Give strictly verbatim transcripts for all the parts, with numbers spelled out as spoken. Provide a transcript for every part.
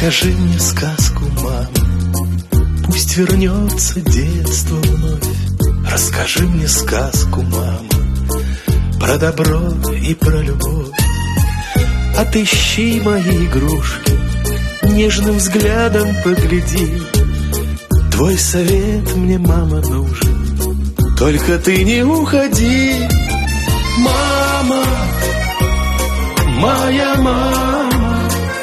Расскажи мне сказку, мама, пусть вернется детство вновь. Расскажи мне сказку, мама, про добро и про любовь. Отыщи мои игрушки, нежным взглядом погляди. Твой совет мне, мама, нужен, только ты не уходи. Мама, моя мама,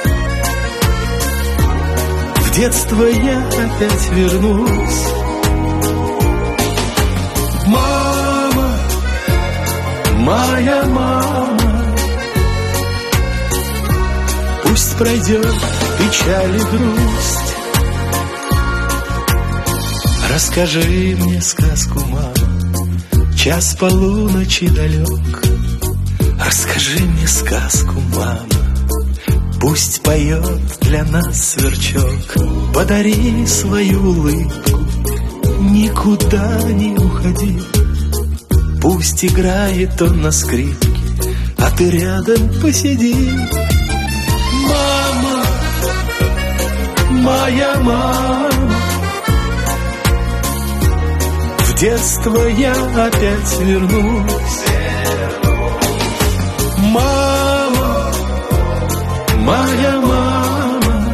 в детство я опять вернусь. Мама, моя мама, пусть пройдет печаль и грусть. Расскажи мне сказку, мама, час полуночи далек. Расскажи мне сказку, мама, пусть поет для нас сверчок. Подари свою улыбку, никуда не уходи. Пусть играет он на скрипке, а ты рядом посиди. Мама, моя мама, в детство я опять вернусь. Мама, моя мама,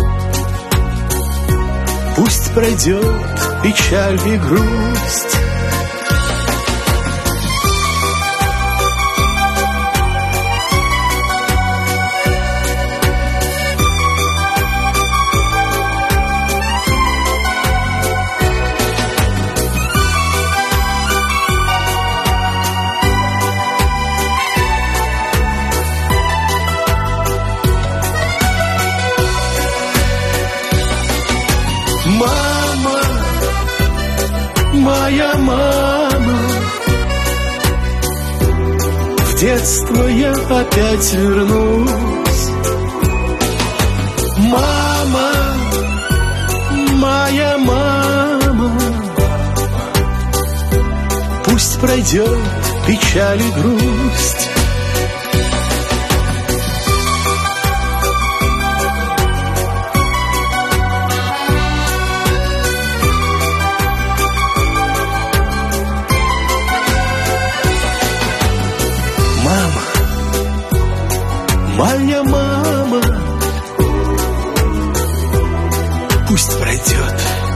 пусть пройдет печаль и грусть. Мама, моя мама, в детство я опять вернусь. Мама, моя мама, пусть пройдет печаль и грусть. Моя мама, пусть пройдет